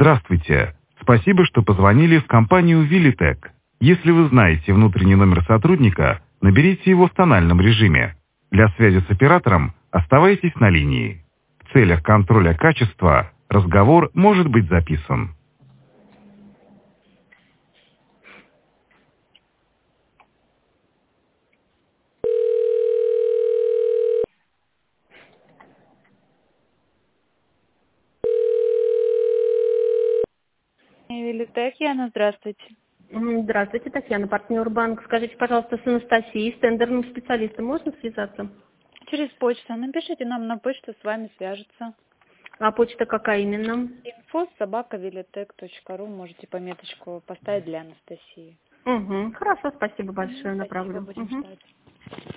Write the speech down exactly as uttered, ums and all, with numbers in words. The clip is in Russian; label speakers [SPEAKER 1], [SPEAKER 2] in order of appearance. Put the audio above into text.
[SPEAKER 1] Здравствуйте. Спасибо, что позвонили в компанию Вилитек. Если вы знаете внутренний номер сотрудника, наберите его в тональном режиме. Для связи с оператором оставайтесь на линии. В целях контроля качества разговор может быть записан.
[SPEAKER 2] Вилитек, Яна, здравствуйте.
[SPEAKER 3] М, Здравствуйте, Татьяна, партнер банк. Скажите, пожалуйста, с Анастасией, с тендерным специалистом можно связаться?
[SPEAKER 2] Через почту. Напишите нам на почту, с вами свяжется.
[SPEAKER 3] А почта какая именно?
[SPEAKER 2] Инфо собака вилитек точка ру. Можете пометочку поставить для Анастасии.
[SPEAKER 3] Угу. Хорошо, спасибо большое,
[SPEAKER 2] Спасибо,
[SPEAKER 3] направлю.
[SPEAKER 2] будем
[SPEAKER 3] Мгм.
[SPEAKER 2] ждать.